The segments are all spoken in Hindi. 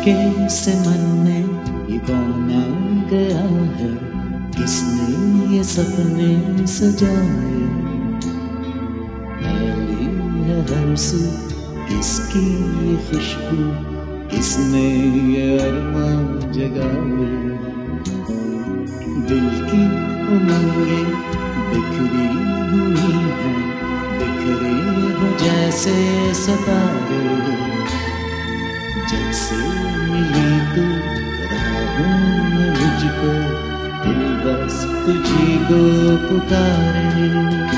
चुपके से मन में ये कौन आ गया है, किसने ये सपने सजाए। फैली है हर सू किसकी ये खुशबू, किसने ये अरमां जगाए। दिल की उमंगें बिखरी हुई हैं, बिखरे हो जैसे सितारे। जब से मिली तू राहों में मुझको, दिल बस तुझी को पुकारे।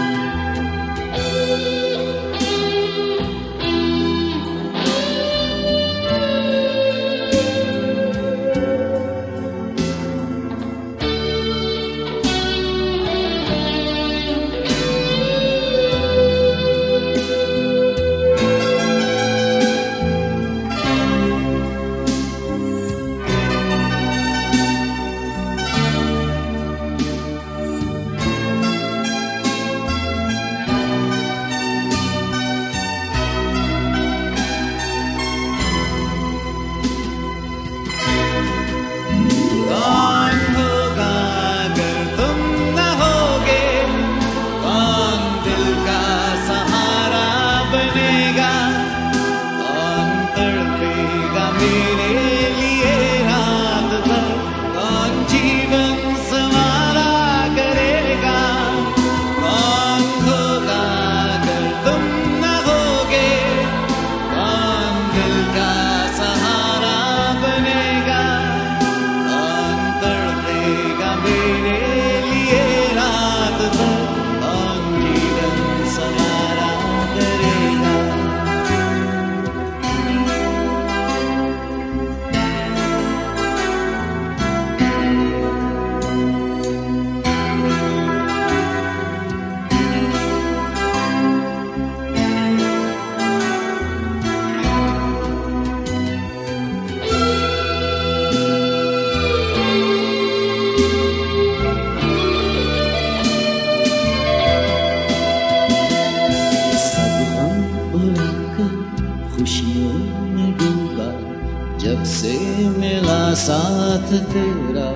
खुशियों में डूबा जब से मिला साथ तेरा,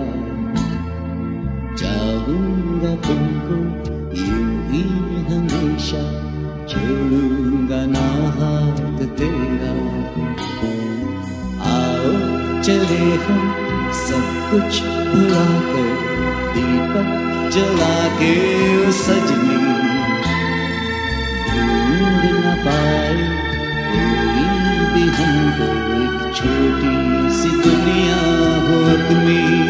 चाहूंगा तुमको यूं ही हमेशा, छोड़ूंगा ना हाथ तेरा। आओ चले हम सब कुछ भुला कर, दीपक जला के ओ सजनी, ढूंढ न पाए कोई भी हमको, एक छोटी सी दुनिया हो अपनी।